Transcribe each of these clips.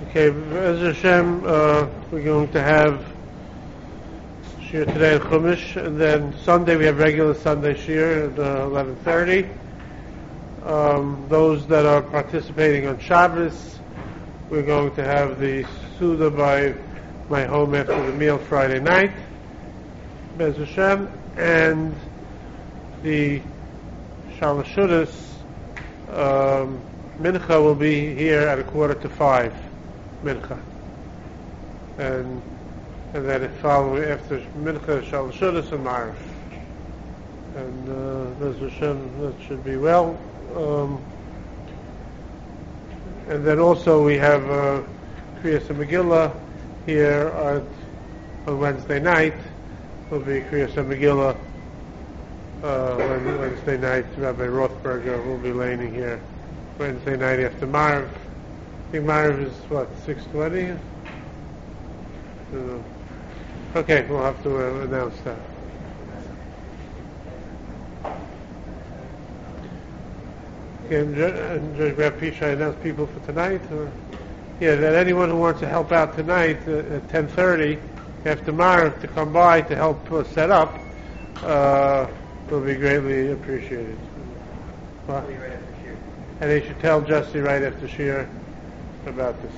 Okay, Be'ez Hashem, we're going to have Shir today at Chumash, and then Sunday we have regular Sunday Shir at 11:30. Those that are participating on Shabbos, we're going to have the Suda by my home after the meal Friday night, Be'ez Hashem, and the Shalashudas Mincha will be here at 4:45. Mincha, and then following after Mincha, Shalashudas and Ma'ariv, and Be'ez Hashem, that should be well. And then also we have Kriyas Megillah here on Wednesday night. Will be Kriyas Megillah Wednesday night. Rabbi Rothberger will be laying here Wednesday night after Ma'ariv. I think Ma'ariv is 6:20? Okay, we'll have to announce that. Okay, and Judge Rabbi Pisha announce people for tonight? That anyone who wants to help out tonight at 10:30 after Ma'ariv to come by to help set up will be greatly appreciated. What? And they should tell Jesse right after Shir about this.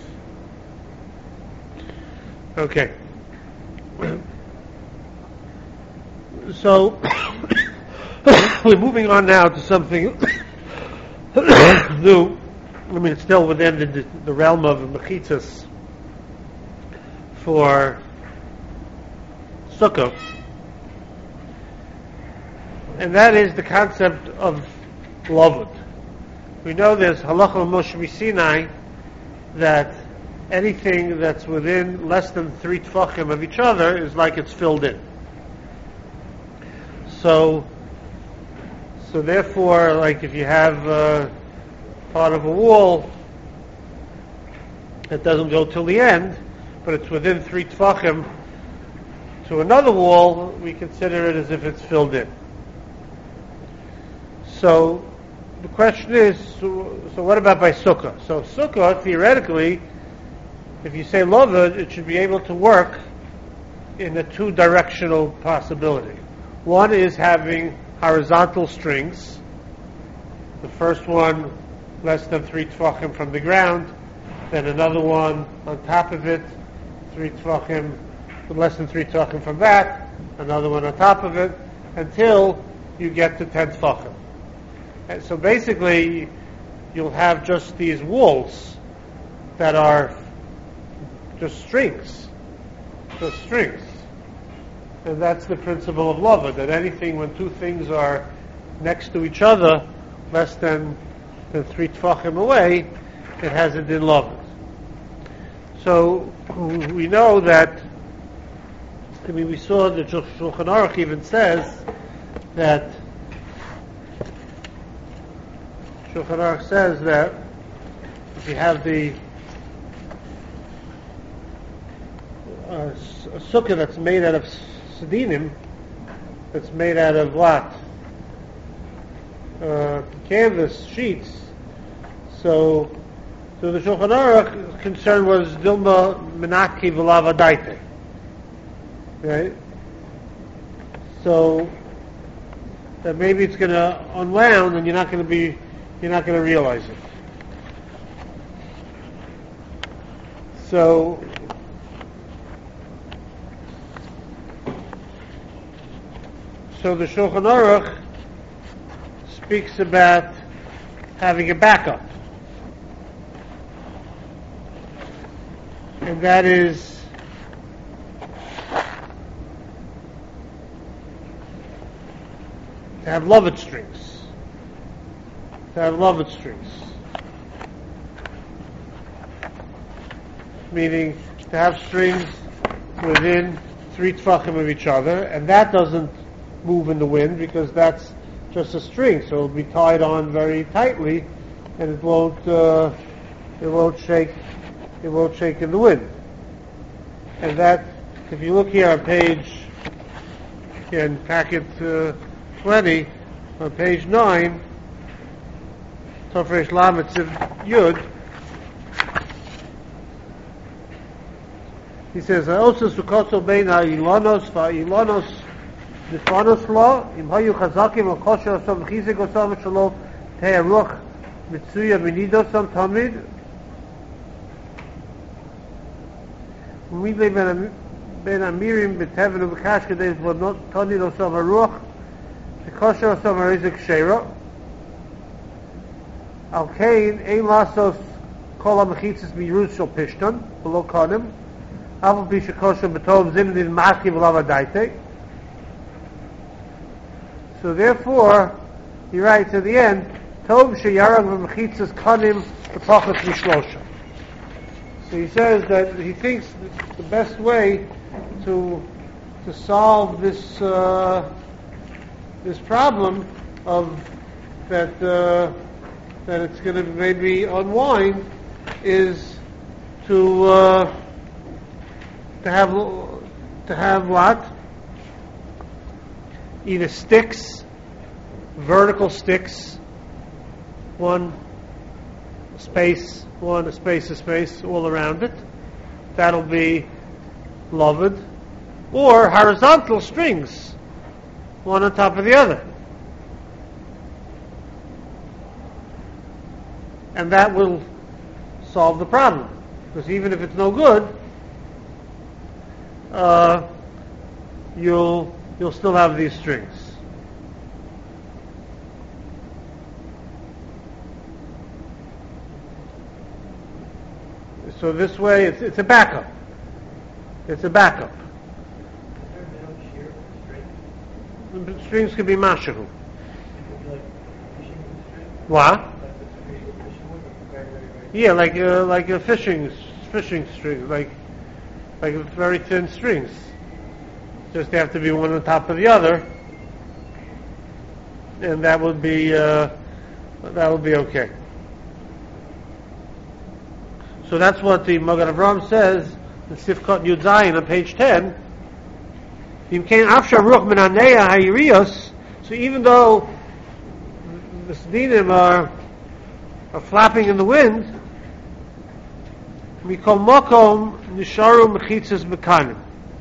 Okay. So we're moving on now to something new. I mean, it's still within the realm of mechitzas for Sukkah, and that is the concept of lavud. We know there's halacha Moshe Sinai that anything that's within less than 3 tefachim of each other is like it's filled in. So therefore, like if you have part of a wall that doesn't go till the end, but it's within 3 tefachim to another wall, we consider it as if it's filled in. So the question is, so what about by Sukkah? So Sukkah, theoretically, if you say lavud, it should be able to work in a 2-directional possibility. One is having horizontal strings. The first one less than 3 tefachim from the ground, then another one on top of it, 3 tefachim, less than 3 tefachim from that, another one on top of it, until you get to 10 tefachim. And so basically, you'll have just these walls that are just strings. And that's the principle of lavud, that anything when 2 things are next to each other, less than 3 tefachim away, it has a din lavud. So we know that, we saw that Shulchan Aruch even says that if you have the a sukkah that's made out of sedinim, that's made out of what? Canvas sheets. So the Shulchan Aruch concern was Dilma Menaki V'Lavadaite. Right? So that maybe it's going to unwound and you're not going to realize it. So the Shulchan Aruch speaks about having a backup, and that is to have lavud strings. Meaning to have strings within 3 tefachim of each other, and that doesn't move in the wind because that's just a string, so it'll be tied on very tightly, and it won't shake in the wind. And that, if you look here on page, in packet 20, on page 9, Tofresh Lamed Yud, He says, "Also sukotzo bein ha'ilonos va'Ilonos nifanos lo im hayu chazakim al kosher osam chizik osam shelo tei ruach mitzuya minidosam tamid umidle ben amirim b'teven u'b'kash kedei v'not tanid osam haruach v'kosher osam harizik sheira al kein ein lasos kol ha-mechitzes mirus shel pishton v'lo kanim Aval Bisha Kosher B'tov Zimdin Ma'aki V'lav Adaite. So therefore, he writes at the end, Tov Sheyarag V'mechitzas Kanim B'pachas Mishlosha. So he says that he thinks the best way to solve this this problem of that it's going to maybe unwind is to have what? Either sticks, vertical sticks, one space, a space all around it. That'll be loved. Or horizontal strings, one on top of the other. And that will solve the problem. Because even if it's no good, you'll still have these strings. So this way, it's a backup. It's a backup. Strings can be mashahu. What? Yeah, like a fishing string, like very thin strings. Just have to be one on top of the other, and that would be okay. So that's what the Magen Avraham says in Sifkot Yud Zayin on page 10. So even though the Sdinim are flapping in the wind, Mikol Mokom Nisharu Mechitzas Mekanim.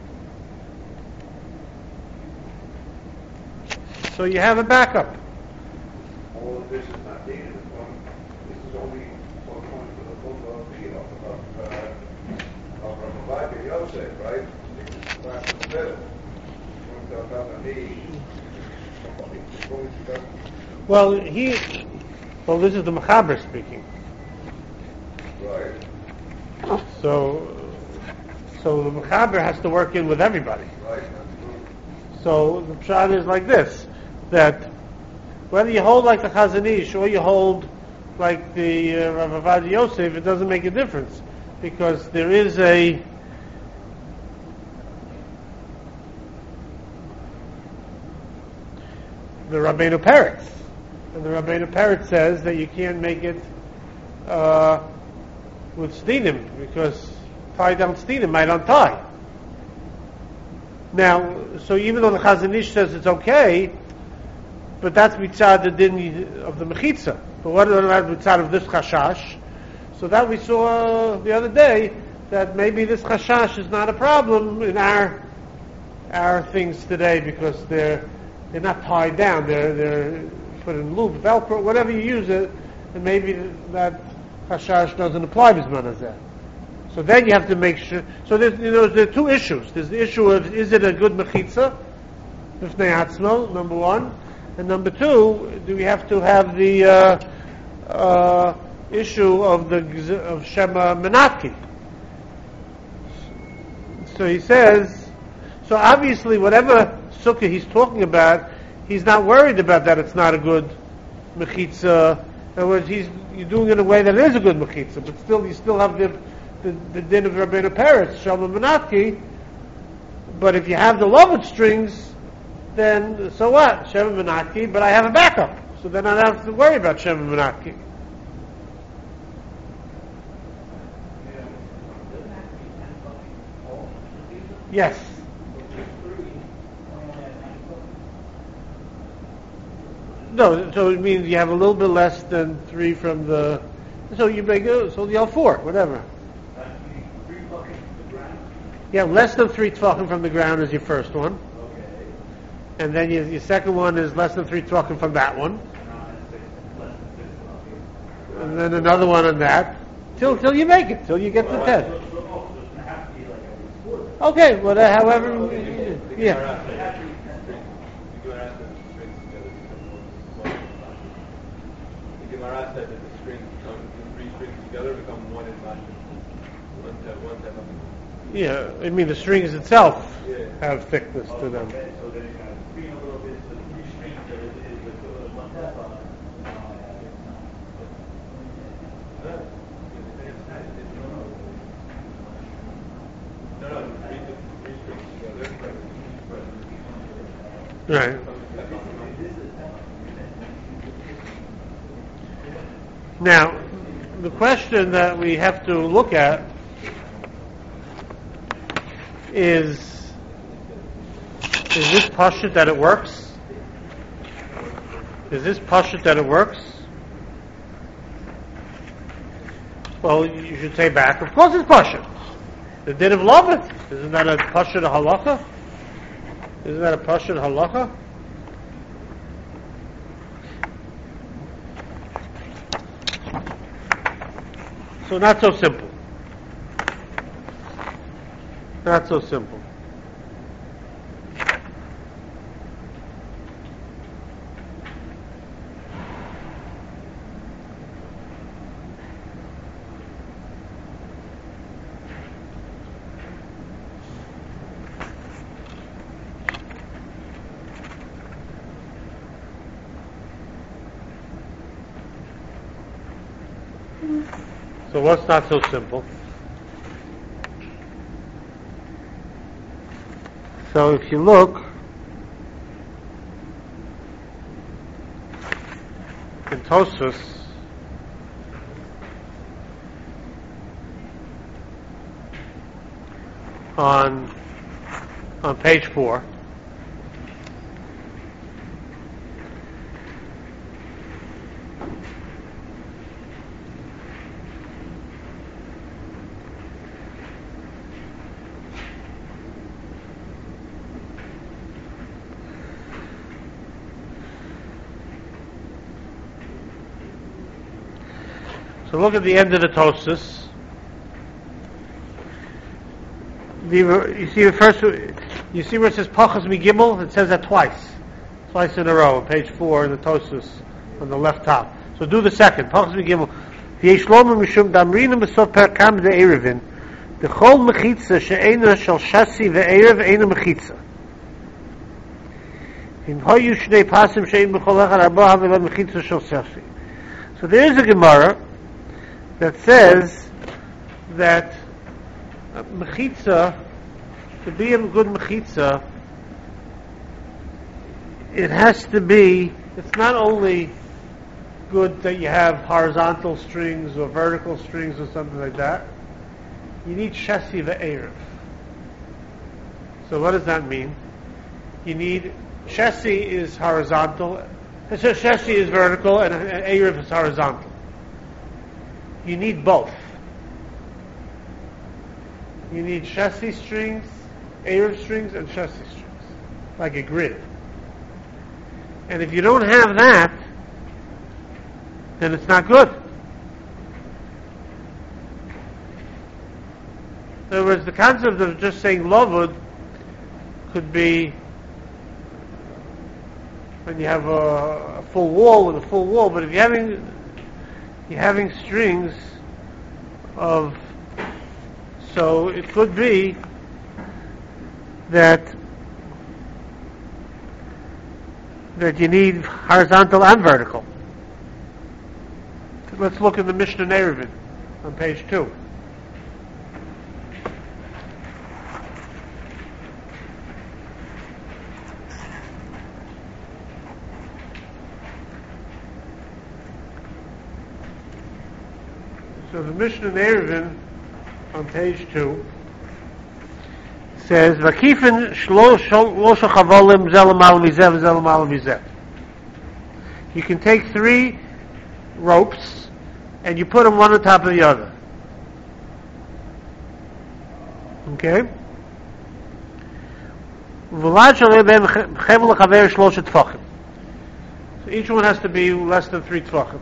So you have a backup. All of this is not needed. This is only one point for the book of Rabbi Yosef, right? It's back in the middle. Well, this is the Mechaber speaking. Right. So the Mechaber has to work in with everybody. Right. So the pshat is like this, that whether you hold like the Chazon Ish or you hold like the Rav Ovadia Yosef, it doesn't make a difference, because there is the Rabbeinu Peretz, and the Rabbeinu Peretz says that you can't make it with Stinim, because tie down Stinim might untie. Now, so even though the Chazon Ish says it's okay, but that's mitzad the din of the mechitza. But what about mitzad of this chashash? So that we saw the other day, that maybe this chashash is not a problem in our things today, because they're not tied down. They're put in loop, Velcro, whatever you use it, and maybe that chashash doesn't apply bisman as that. So then you have to make sure. So there are two issues. There's the issue of, is it a good mechitza, b'fnei atzmo, number one, and number two, do we have to have the issue of Shema Menaki? So he says, so obviously whatever sukkah he's talking about, he's not worried about that it's not a good mechitza. In other words, you're doing it in a way that it is a good mechitza, but still you still have the din of Rabbeinu Peretz, Shema Menaki. But if you have the loved strings, then so what? Shema Menaki, but I have a backup. So then I don't have to worry about Shema Menaki. Yes. No, so it means you have a little bit less than 3 from the. So you make so you have 4, whatever. Yeah, less than 3 tvachim from the ground is your first one. Okay. And then your second one is less than 3 tvachim from that one. And on less than 6 tvachim. And then another one on that. Till you make it, till you get to 10. So it doesn't have to be like a sport. Okay, well, however, yeah. The Gemara said that the three strings together become one in Masha. One type of. Yeah, I mean the strings itself Yeah. have thickness to them. Okay, so then you kind of screen a little bit, so the 3 strings there is the equivalent of 1 tefah. No, three strings together. Right. Now, the question that we have to look at is this pashut that it works? Is this pashut that it works? Well, you should say back, of course it's pashut. The din of Lavet, isn't that a pashut halacha? Isn't that a pashut halacha? So not so simple. Not so simple. So what's not so simple? So if you look in Tosfos, on page 4, so look at the end of the Tosfos. You see the first. You see where it says Pachas Migimel? It says that twice in a row. On page 4 in the Tosfos on the left top. So do the second. Pachas Migimel. V'yeshlomu mishum damrina b'sof perkam de'erevin. D'chol mechitza she'ena shel shasi ve'erev eina mechitza. In hoyu shnei pasim she'en b'chol echad arba havela mechitza shel shasi. So there is a Gemara that says that mechitza, to be a good mechitza, it has to be, it's not only good that you have horizontal strings or vertical strings or something like that. You need shasi ve'erev. So what does that mean? You need, shasi is horizontal, shasi is vertical, and erev is horizontal. You need both. You need shasi strings, erev strings, and shasi strings, like a grid. And if you don't have that, then it's not good. In other words, the concept of just saying lavud could be when you have a full wall with a full wall, but if you're having strings of, so it could be that you need horizontal and vertical. Let's look at the Mishnah Eruvin on page 2. So the Mishnah Eruvin on page 2 says, "Vakifin shlosha chavolim zelam al mizeh v'zelam al mizeh." You can take 3 ropes and you put them one on top of the other. Okay? So each one has to be less than 3 tefachim.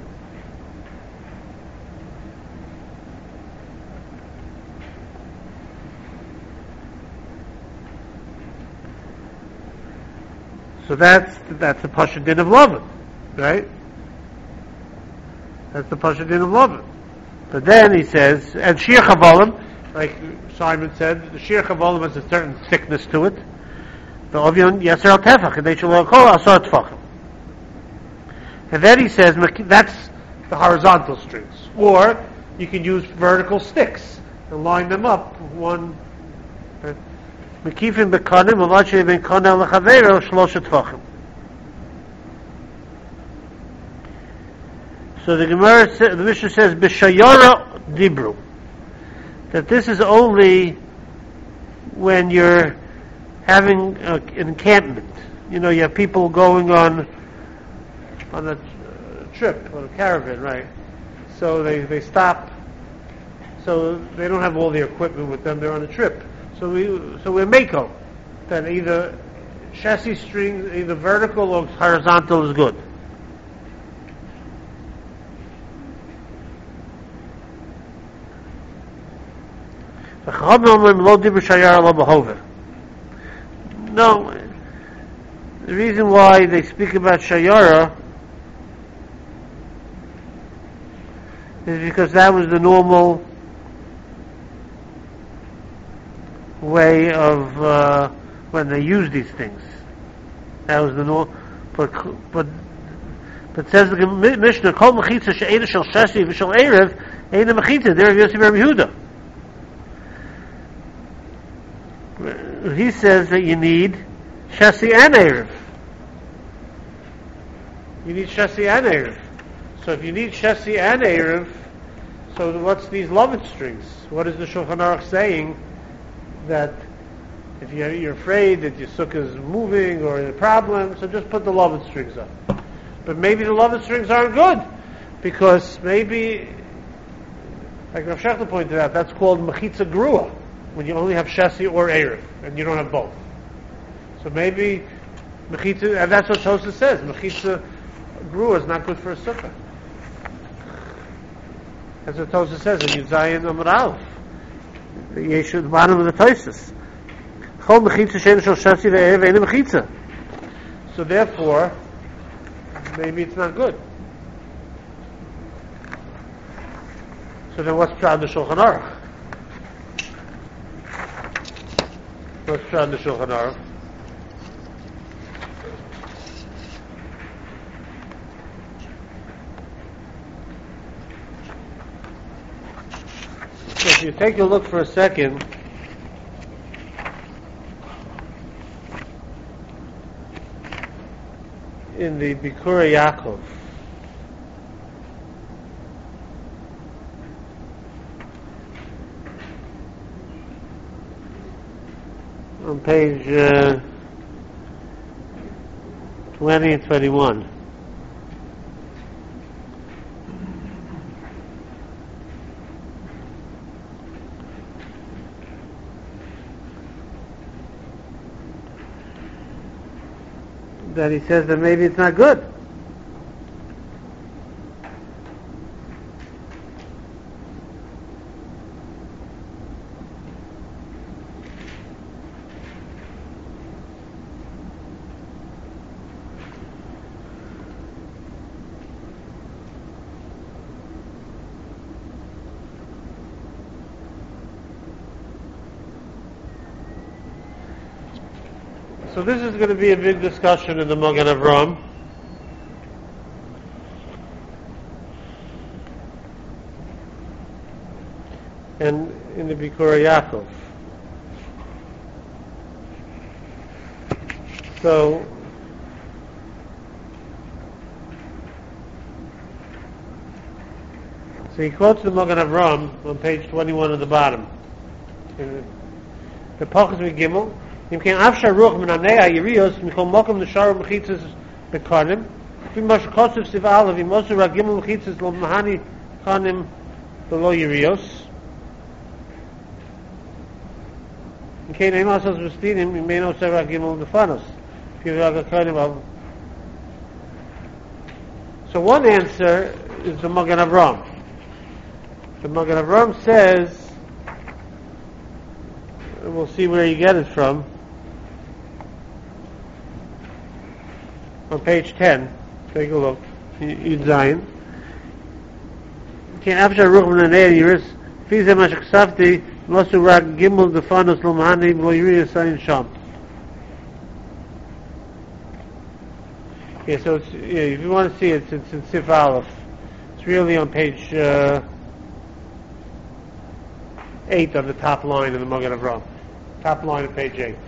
So that's the Pasha Din of Lavan, right? That's the Pasha Din of Lavan. But then he says, and Shir Chavalim, like Simon said, the Shir Chavalim has a certain thickness to it. The Ovyon Yeser al Tefach, and they shall call Asar Tefachim. And then he says, that's the horizontal strings. Or you can use vertical sticks and line them up, one. Mekifim bekanim, v'lachei ben kana lechavero shlosha tefachim. So the Gemara, the Mishnah says, b'shayara dibru, that this is only when you're having an encampment. You know, you have people going on a trip, on a caravan, right? So they stop, so they don't have all the equipment with them, they're on a trip. So we're mako, that either chassis strings, either vertical or horizontal is good. No, the reason why they speak about shayara is because that was the normal way of when they use these things. That was the normal. But says the Mishnah, "Kol mechitza she'eda shel shasi v'shel erev eina mechitza." There, Yosef Bar Yehuda. He says that you need shasi and erev. You need shasi and erev. So if you need shasi and erev, so what's these lovin strings? What is the Shulchan Aruch saying? That if you're afraid that your sukkah is moving or a problem, so just put the lovin strings up. But maybe the lovin strings aren't good, because maybe, like Rav Shechter pointed out, that's called mechitza grua, when you only have shasi or erev, and you don't have both. So maybe mechitza, and that's what Tosha says, mechitza grua is not good for a sukkah. That's what Tosha says in Yuzayin Amar Aleph. The Yeshu, the bottom of the Tosha. Chol mechitza she'en shel shasi ve'erev eina mechitza. So therefore, maybe it's not good. So then what's Pshat the Shulchan Aruch? What's Pshat the Shulchan Aruch? So if you take a look for a second, in the Bikurei Yaakov, on page 20 and 21. That he says that maybe it's not good. So this is going to be a big discussion in the Magen Avraham. And in the Bikurei Yaakov. So he quotes the Magen Avraham on page 21 at the bottom. The Pachas Gimel. אם כן אף שהרוח מנענע היריוס מכל מקום נשאר מחיצס בקרנים לפי מה שקוצב סיבה א' אם עשו רק גימל מחיצס לא מהני קרנים ולא יריוס Okay, name us as Mustinim, you may know Sarah Gimel Defanos. So one answer is the Magen Avram. The Magen Avram says, and we'll see where you get it from, on page 10, take a look, Yud Zayin. Okay, after Ruch Min HaNeir, Fize Ma Shechsafti, Mosu Rak Gimel Defanos Lo Mahani Lo Yiriyah Sayin Sham. Okay, so it's, if you want to see it, it's in Sif Aleph. It's really on page 8 of the top line of the Magen Avram. Top line of page 8.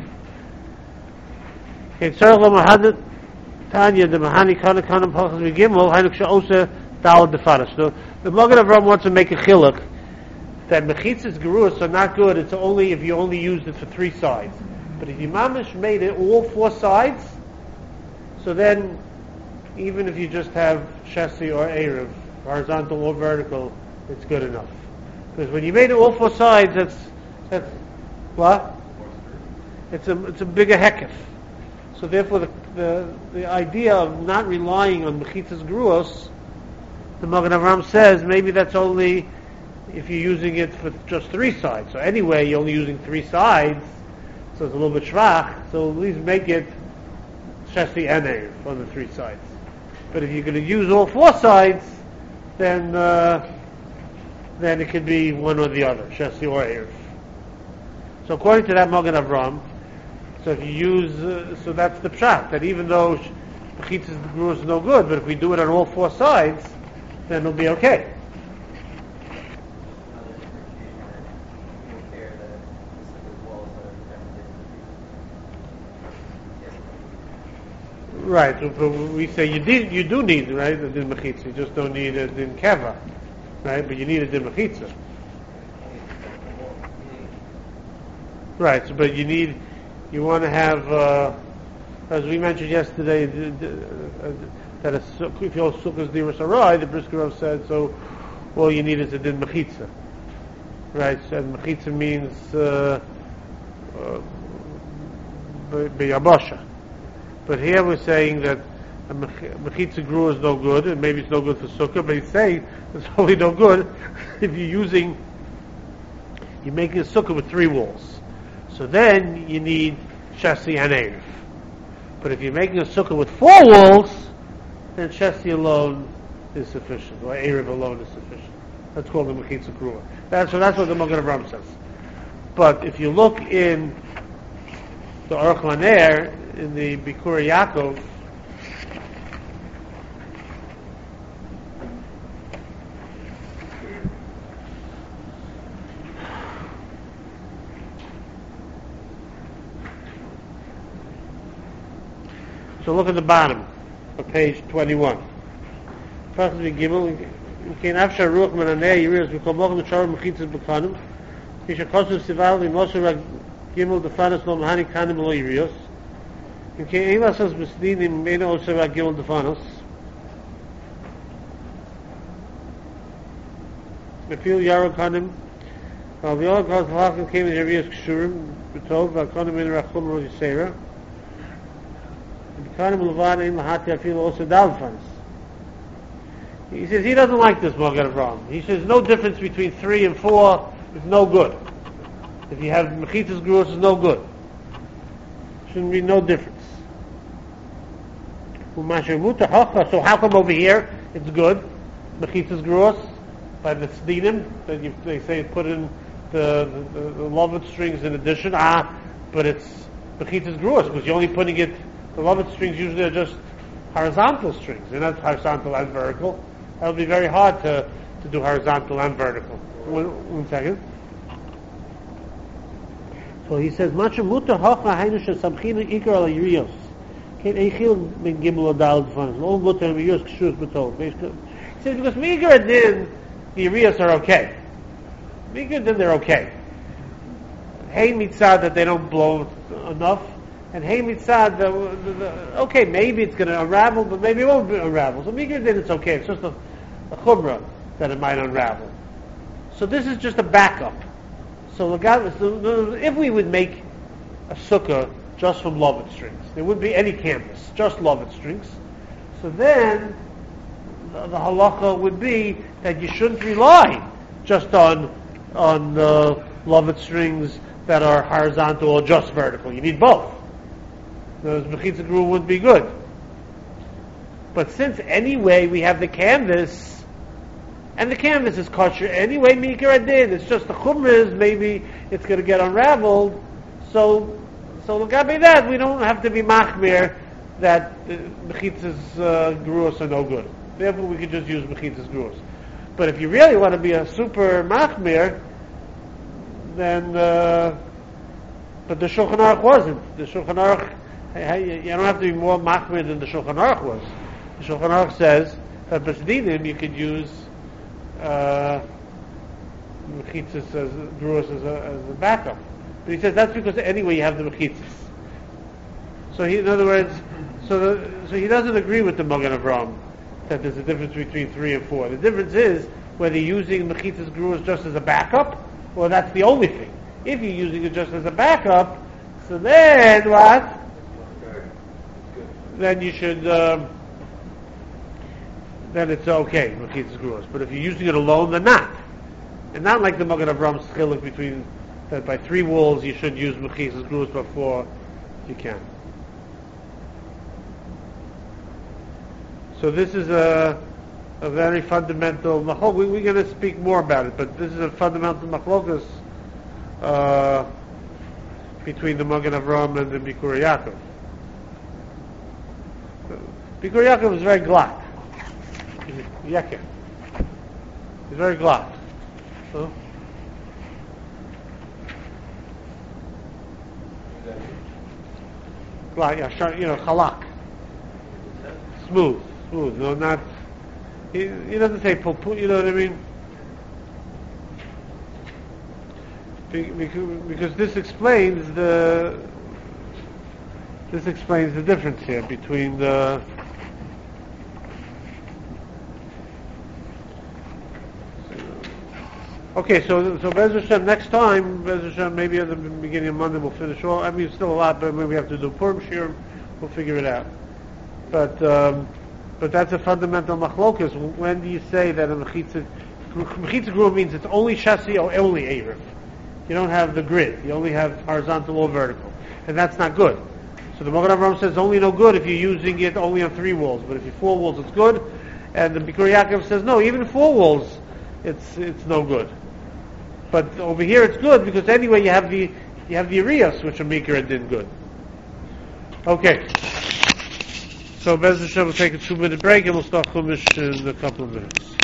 Okay, Tzarech Lo Mahad Tanya, the Mahani Kana Kana Pachas V'Gimel, Hainuk Sha'osa Dalad Defanos. So the Magen Avram wants to make a chiluk that mechitzas gerus are not good. It's only if you only used it for 3 sides. But if you mamish made it all 4 sides, so then even if you just have chassis or erev, horizontal or vertical, it's good enough. Because when you made it all 4 sides, that's what? It's a bigger hekef. So therefore, the idea of not relying on mechitzas gruos, the Magen Avram says maybe that's only if you're using it for just 3 sides. So anyway, you're only using 3 sides, so it's a little bit shvach. So at least make it chassis and erev on the 3 sides. But if you're going to use all 4 sides, then it could be one or the other, chassis or erev. So according to that Magen Avram, so if you use, so that's the pshat, that even though mechitzas gerus is no good, but if we do it on all 4 sides, then it'll be okay. Right, so we say you do need, right, a din mechitza. You just don't need a din keva, right? But you need a din mechitza. Right, so, but you want to have, as we mentioned yesterday, that if your sukkah's diras arai, the Briskerov said, so all you need is a din mechitza. Right, so, and mechitza means b'yabasha. But here we're saying that a mechitza gru is no good, and maybe it's no good for sukkah, but he's saying it's only no good if you're making a sukkah with 3 walls. So then you need chassis and erev. But if you're making a sukkah with 4 walls, then chassis alone is sufficient, or erev alone is sufficient. That's called the mechitza gru. That's what the Magen Avram says. But if you look in the Aruch LaNer, in the Bikur Yaakov, so look at the bottom of page 21. Gimel Defanos Lo Mahani Kanim Lo Yiriyos. Okay, Ela says Besdinim Mena also about Gimel Defanos. I feel Yaro Kanim. The other God Halachim came in Yiriyos Kshurim. Betov Kanim in Rachum Ro Yisera. Kanim Levan in Lahati I feel also Dal Defanos. He says he doesn't like this Magen Avram. He says no difference between 3 and 4 is no good. If you have mechitzas gerus, it's no good. Shouldn't be no difference. So how come over here it's good? Mechitzas gerus by the tzdinim that they say put in the loved strings in addition. But it's mechitzas gerus because you're only putting it. The loved strings usually are just horizontal strings. They're not horizontal and vertical. That would be very hard to do horizontal and vertical. One second. So he says, "Macha muta hacha hainu shesamchinu ikar al yiriyos." Can't eichil ben gimel odal defanos. Lo muta yiriyos kshus betol. He says because meager and then the yiriyos are okay. Meager and then they're okay. Hey mitzad that they don't blow enough, and hey mitzad okay maybe it's going to unravel, but maybe it won't unravel. So meager and then it's okay. It's just a chumrah that it might unravel. So this is just a backup. So if we would make a sukkah just from lovet strings. There wouldn't be any canvas, just lovet strings. So then the halacha would be that you shouldn't rely just on lovet strings that are horizontal or just vertical. You need both. Those mechitza grua wouldn't be good. But since anyway we have the canvas, and the canvas is kosher anyway, mikra adin, it's just the chumras, maybe it's going to get unraveled. So l'gabe that, we don't have to be machmir that mechitzas gruas are no good. Therefore, we could just use mechitzas gruas. But if you really want to be a super machmir, then but the Shulchan Aruch wasn't. The Shulchan Aruch, you don't have to be more machmir than the Shulchan Aruch was. The Shulchan Aruch says that b'sdinim you could use mechitzas as gruas as a backup. But he says that's because anyway you have the mechitzas. So he, in other words, so he doesn't agree with the Magen Avraham that there's a difference between 3 and 4. The difference is whether you're using mechitzas gruas just as a backup, or that's the only thing. If you're using it just as a backup, so then what? Then you should. Then it's okay, mechitzas gruas. But if you're using it alone, then not. And not like the Magen Avraham chilik between that by 3 walls you should use mechitzas gruas, but 4 you can. So this is a very fundamental machlok. We're going to speak more about it, but this is a fundamental machlokas between the Magen Avraham and the Bikur Yaakov. Bikur Yaakov is very glatt. He's very glatt. Huh? Glatt, yeah, halak. Smooth. No, not. He doesn't say pulpu. You know what I mean? Because this explains the difference here between the. Okay, so Bez Hashem, next time, Bez Hashem, maybe at the beginning of Monday we'll finish all. I mean, it's still a lot, but maybe we have to do Purim Shiur. We'll figure it out. But that's a fundamental machlokas. When do you say that a mechitza grua means it's only chassis or only erev? You don't have the grid. You only have horizontal or vertical, and that's not good. So the Magen Avraham says only no good if you're using it only on 3 walls, but if you're 4 walls, it's good. And the Bikur Yaakov says no, even 4 walls, it's no good. But over here it's good because anyway you have the Arias which are mikra adin good. Okay. So Bez Hashem will take a 2-minute break and we'll start Chumash in a couple of minutes.